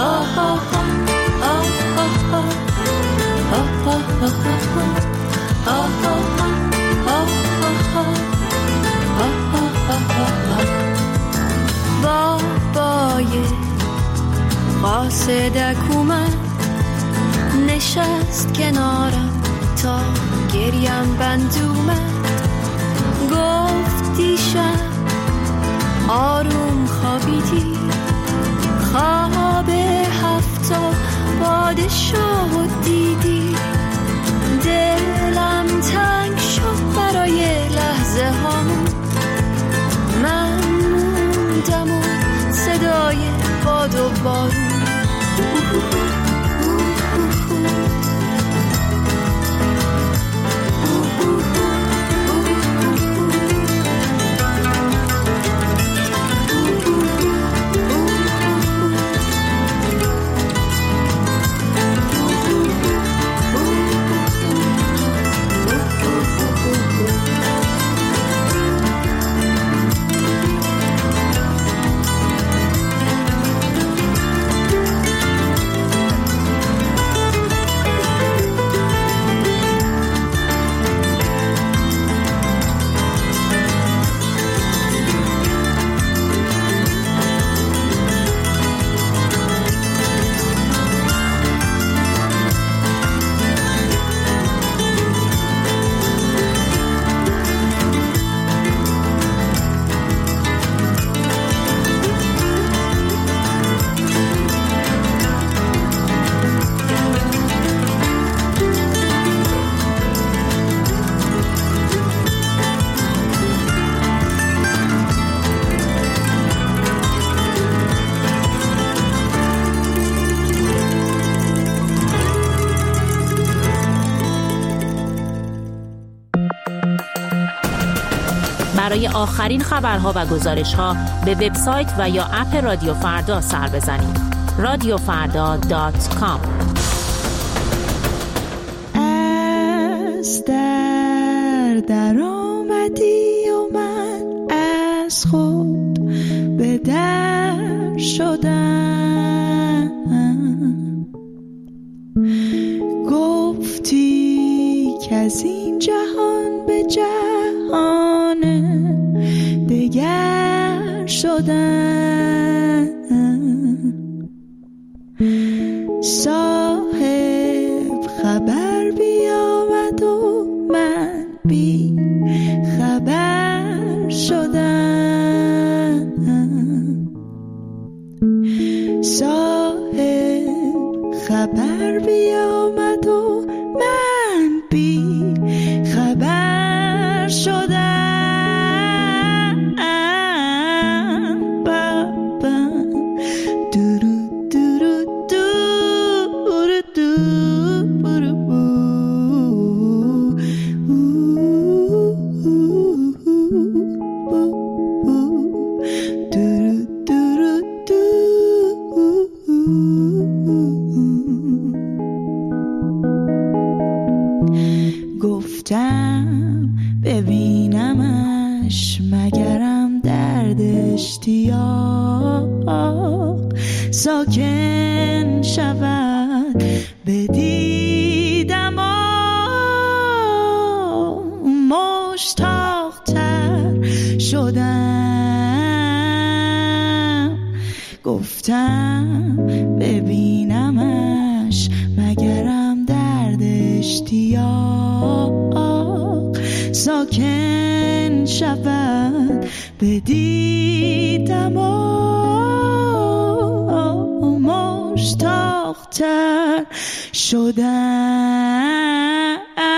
بابای قاصدک اومد نشست کنارم تا گریم بند اومد، گفت دیشب آروم خوابیدی، خواب 7 پادشاه دیدی، دلم تنگ شد برای لحظه هامون، من موندم و صدای باد و بارون. برای آخرین خبرها و گزارش‌ها به وبسایت و یا اپ رادیو فردا سر بزنید. radiofarda.com. از در آمدی و من از خود به در شدم، گفتی که از این جهان به جهان دگر شدم، صاحب خبر بیامد و من بی خبر شدم، صاحب خبر بیامد و من بی خبر شدم. گفتم ببینمش مگرم درد اشتیاق ساکن شود، بدیدم مشتاق تر شدم، گفتم ببینمش مگرم درد اشتیاق ساکن شود، بدیدم مشتاق تر شدم،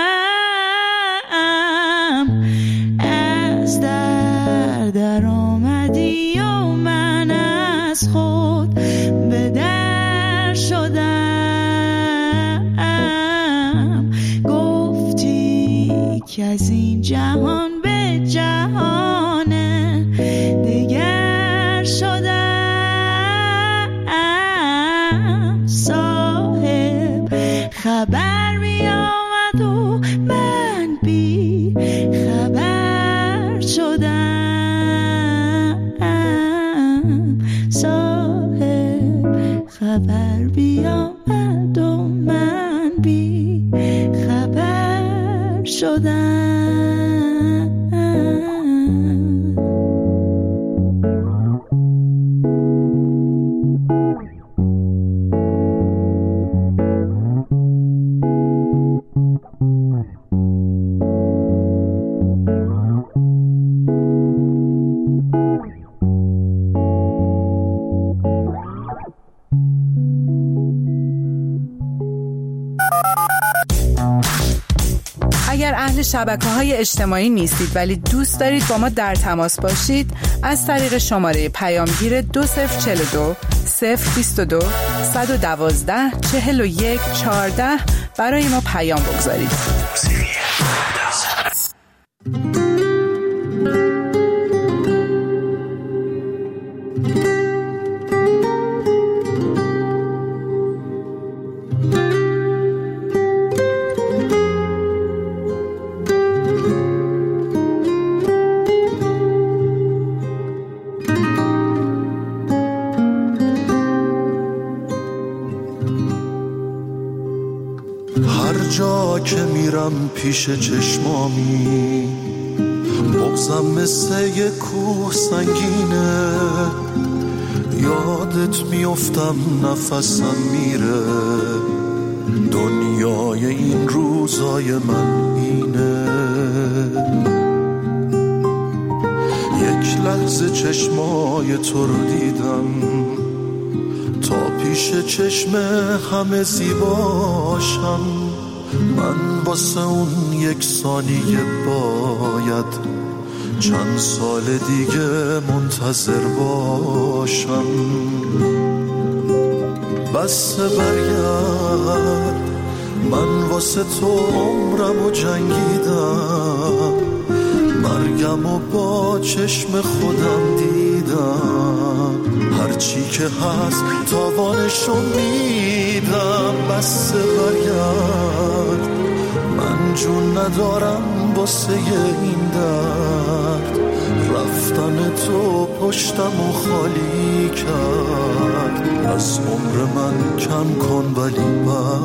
از در آمدی و من از خود به در شدم، گفتی که از این جهان به جهان دگر شدم، صاحب خبر می آمد و من بی خبر شدم، صاحب خبر شبکه‌های اجتماعی نیستید ولی دوست دارید با ما در تماس باشید، از طریق شماره پیامگیر 2042 022 112 41 14 برای ما پیام بگذارید. جا که میرم پیش چشمامی بغضم مثل یه کوه سنگینه، یادت میافتم نفسم میره، دنیای این روزای من اینه. یک لحظه چشمای تو رو دیدم تا پیش چشم همه زیباشم، من واسه اون یک ثانیه باید چند سال دیگه منتظر باشم. بس برگرد، من واسه تو عمرم و جنگیدم، مرگم و با چشم خودم دیدم، هرچی که هست تاوانشو میدم. بس برگرد، من جون ندارم واسه این درد، رفتن تو پشتم و خالی کرد، از عمر من کم کن ولی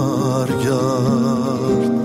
برگرد.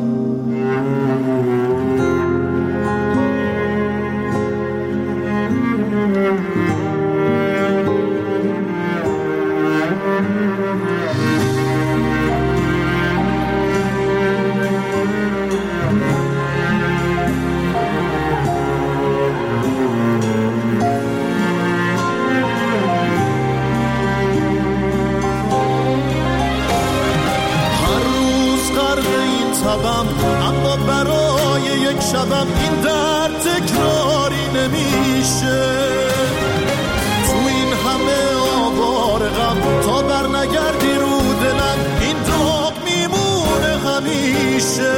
اما برای یک شبم این درد تکراری نمیشه، تو این همه آوار غم تا بر نگردی رو دلم این داغ میمونه همیشه.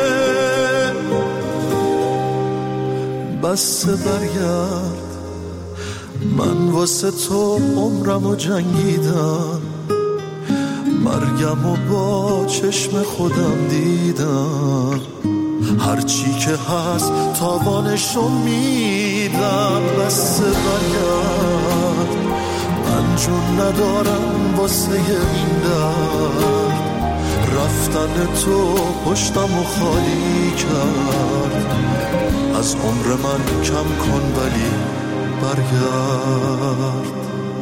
بس برگرد، من واسه تو عمرم و جنگیدم، مرگم و با چشم خودم دیدم، هرچی که هست تاوانشو میدم. بس برگرد، من جون ندارم واسه این درد، رفتن تو پشتم و خالی کرد، از عمر من کم کن ولی برگرد.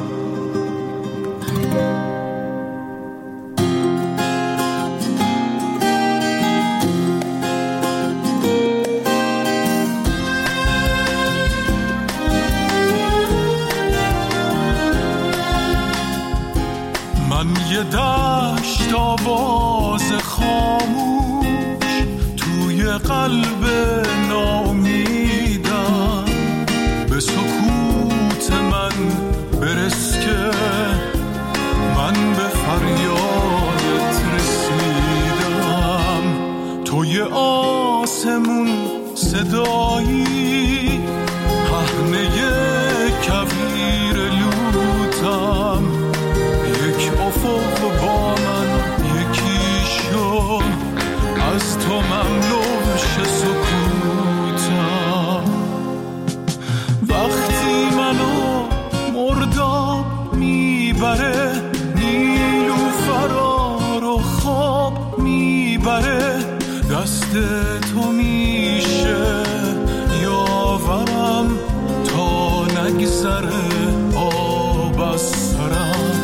یه دشت آواز خاموش توی قلب ناامیدم، به سکوت من برس که من به فریادت رسیدم. توی آسمون صدایی پهنه کویر لوتم، یک افق با من یکی شد، از تو مملو شه سکوتم. وقتی منو مرداب میبره، نیلوفرا رو خواب میبره، دست تو میشه یاورم تا نگذره آب از سرم.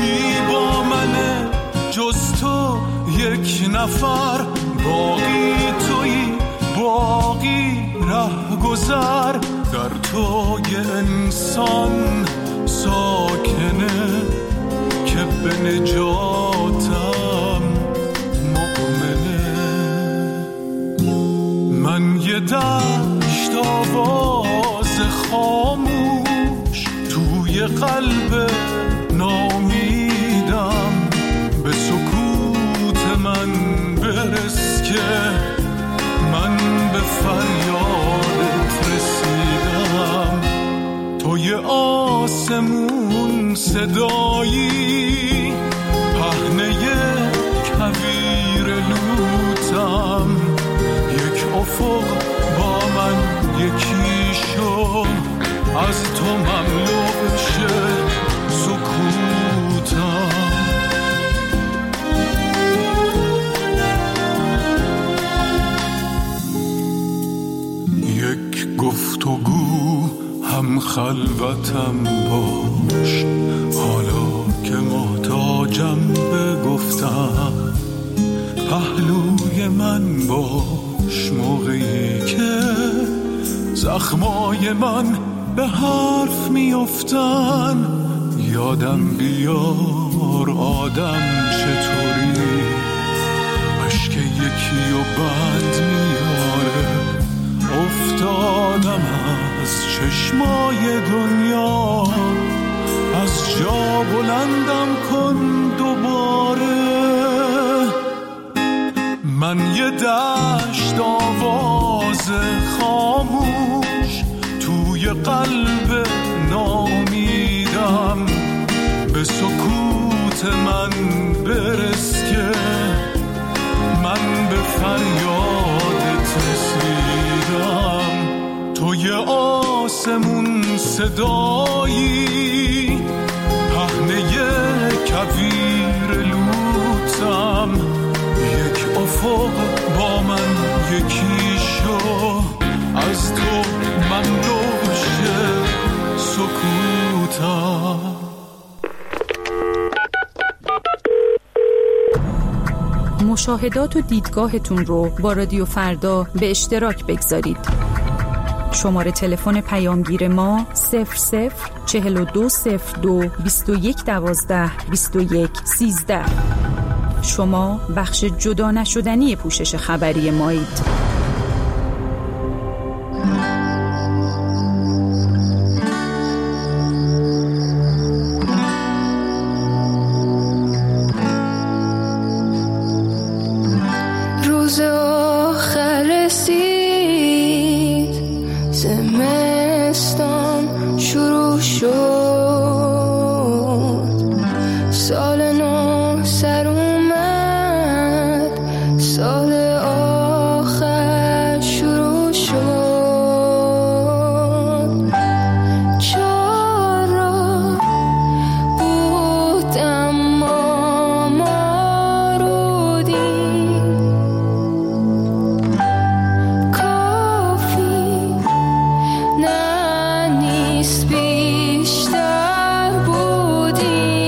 جز تو یک نفر، باقی تویی باقی ره گذر، در تو یه انسان ساکنه که به نجاتم مؤمنه. من یه توی دشت آواز خاموش، توی قلب نامیدم، به سکوت من برس که من به فریادت رسیدم. توی آسمون صدایی، پهنه کویر لوتم، یک افق با من یکی شو، از تو مملو شه سکوتم. یک گفتگو هم خلوتم باش، حالا که محتاجم به گفتم، پهلوی من باش موقعی که زخمای من به حرف میافتن. یادم بیار آدم چطوری، عشق یکی و بند میاره. افتادم از چشمای دنیا، از جا بلندم کن دوباره. من یه دشت آواز خاموش، توی قلب نامیدم، به سکوت من برس که من به فریادت رسیدم. توی آسمون صدایی، پهنه کویر لوتم، یک افق با من یکی شو، از تو مملو شه سکوتم. مشاهدات و دیدگاهتون رو با رادیو فردا به اشتراک بگذارید. شماره تلفن پیامگیر ما 004202 2112 2113. شما بخش جدا نشدنی پوشش خبری مایید. روز آخر رسید، زمستان شروع شد، سال نو سر اومد، سال آخر شروع شد. چارا بود اما ما رو دید، کافی نه نیست بیشتر بودی.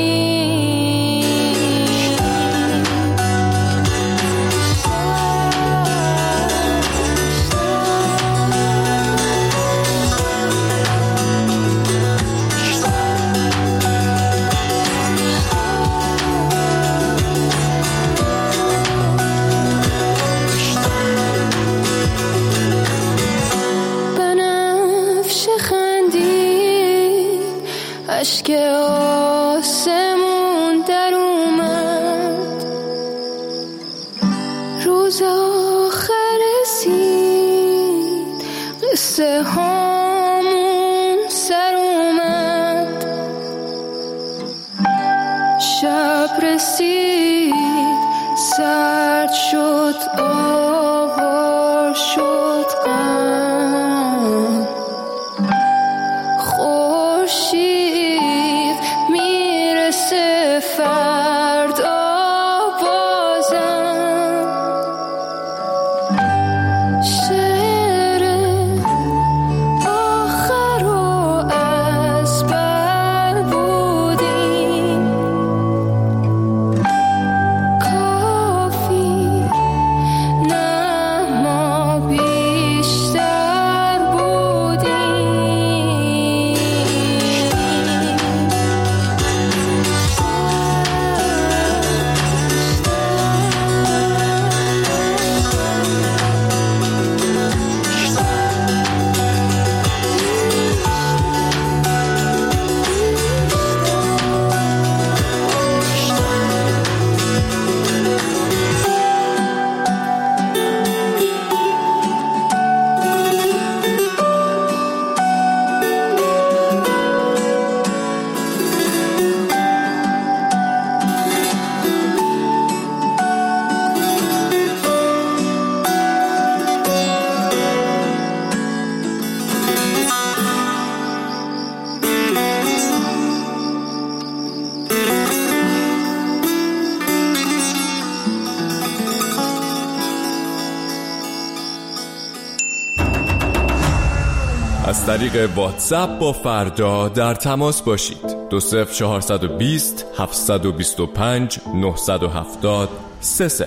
بنفش خندید، اشک آسمون در اومد، روز آخر رسید، قصه هامون سر اومد، شب رسید، سرد شد، آوار شد غم، خورشید میرسه فردا بازم. شعر از طریق واتساپ با فردا در تماس باشید. 20420 725 970 30.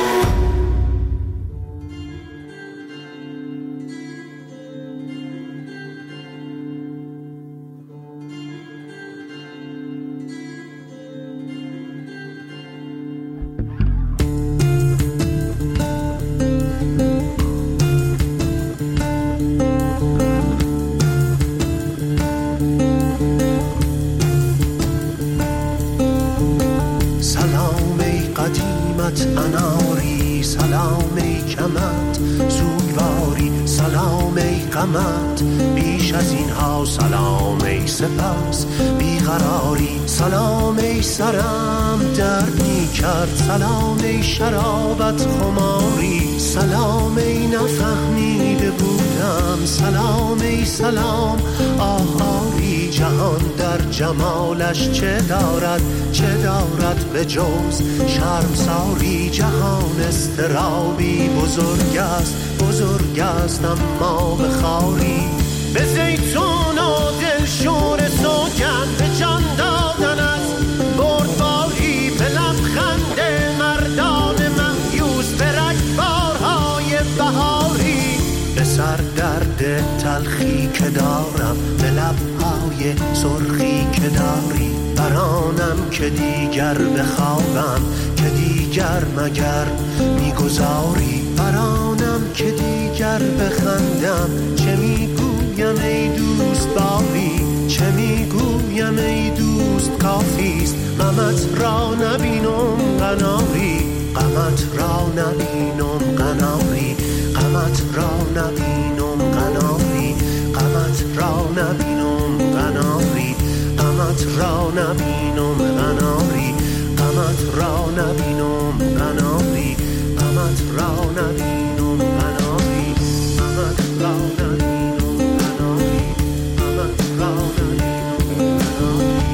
اناری سلام ای کمت سوگواری سلام ای غمت بیش از اینها سلام ای سپس بیقراری سلام ای سرم درد می کرد سلام ای شرابت خماری سلام ای نفهمیده بودم سلام ای سلام آهاری جهان در جمالش چه دارد به جز شرمساری جهان استرابی بزرگ است اما به خاری به زیتون و دلشور سوگن به جان دادن از بردباری به لبخند مردان مهیوس به رگبارهای بهاری به سر درد تلخی که دارم به لبهای سرخی که داری برانم که دیگر بخوابم که دیگر مگر میگذاری برانم که دیگر بخندم چه میگویم ای دوست باری چه میگویم ای دوست کافیست غمت را نبینم قناری غمت را نبینم قناری غمت را نبینم قناری غمت را نبینم قناری غمت را نبینم قناری غمت را نبینم قناری غمت را نبینم قناری غمت را نبینم قناری غمت را نبینم قناری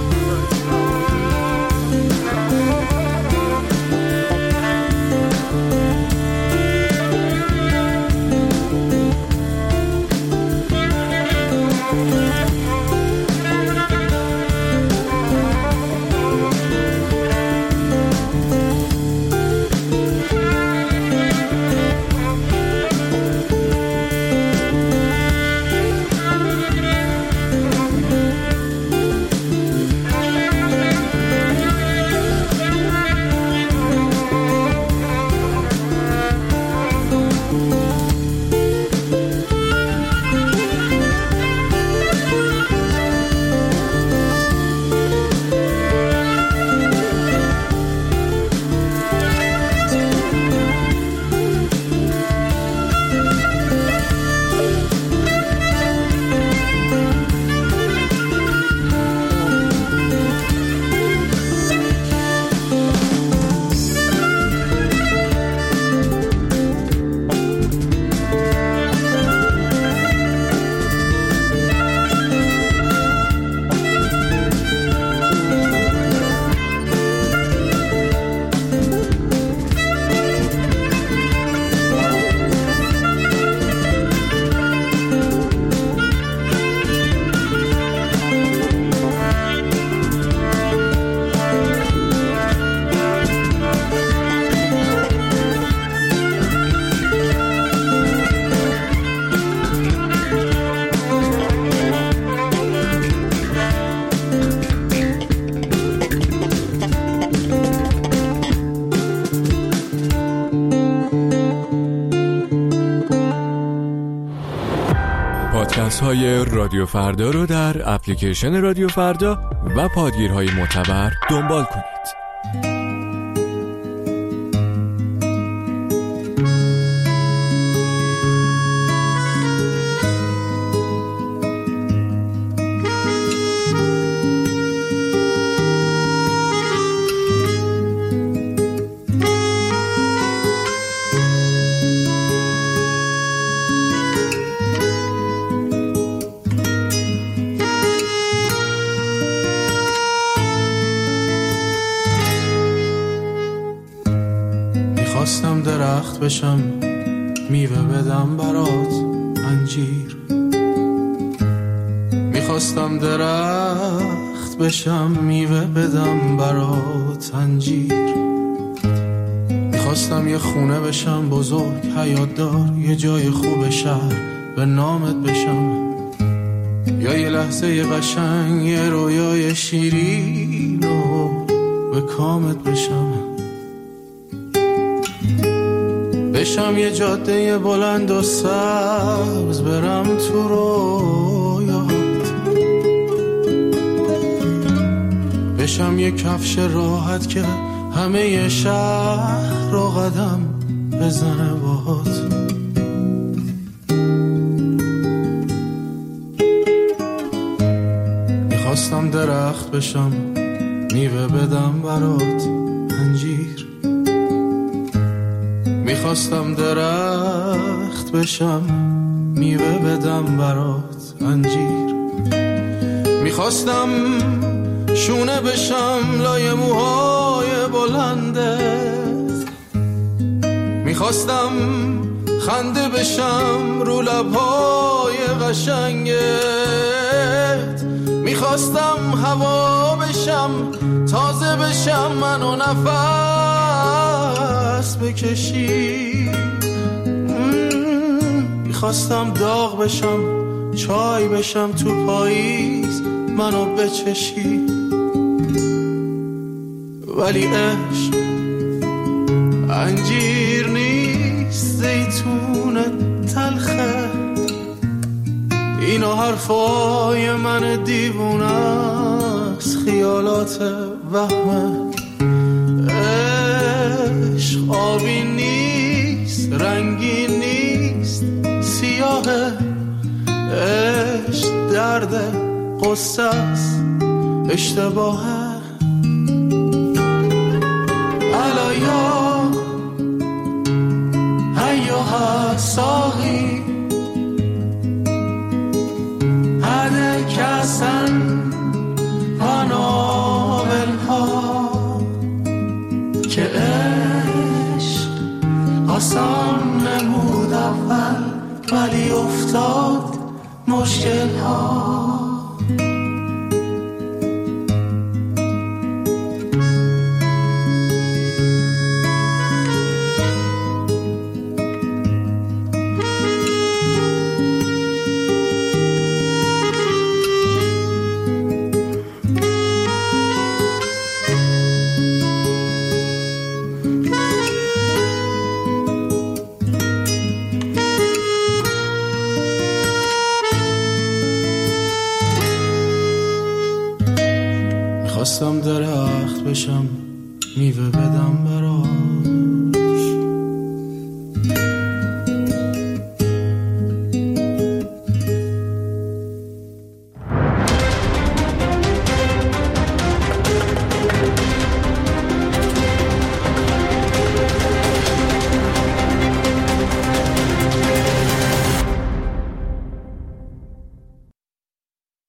پادکست های رادیو فردا رو در اپلیکیشن رادیو فردا و پادگیرهای معتبر دنبال کنید. خواستم درخت بشم میوه بدم برات انجیر میخواستم درخت بشم میوه بدم برات انجیر، میخواستم یه خونه بشم بزرگ حیات دار، یه جای خوب شهر به نامت بشم، یا یه لحظه قشنگ یه رویای شیرین و به کامت بشم یه جاده بلند و سبز برم تو رویات، بشم یه کفش راحت که همه شهر رو قدم بزنه باهات. میخواستم درخت بشم میوه بدم برات انجیر، میخواستم درخت بشم میوه بدم برات انجیر، میخواستم شونه بشم لای موهای بلندت، میخواستم خنده بشم رو لبهای قشنگت، میخواستم هوا بشم تازه بشم منو نفس بکشی، میخواستم داغ بشم چای بشم تو پاییز منو بچشی، ولی عشق انجیر نیست زیتون تلخه، اینا حرفای من دیوونه است خیالات وهمه، عشق آبی نیست رنگی نیست سیاهه، عشق درد قصه است اشتباهه. علیا هیوها ساقی هده کسن پاناولها که عشق آسان نمود اول ولی افتاد مشکل ها. میخواستم درخت بشم میوه بدم برات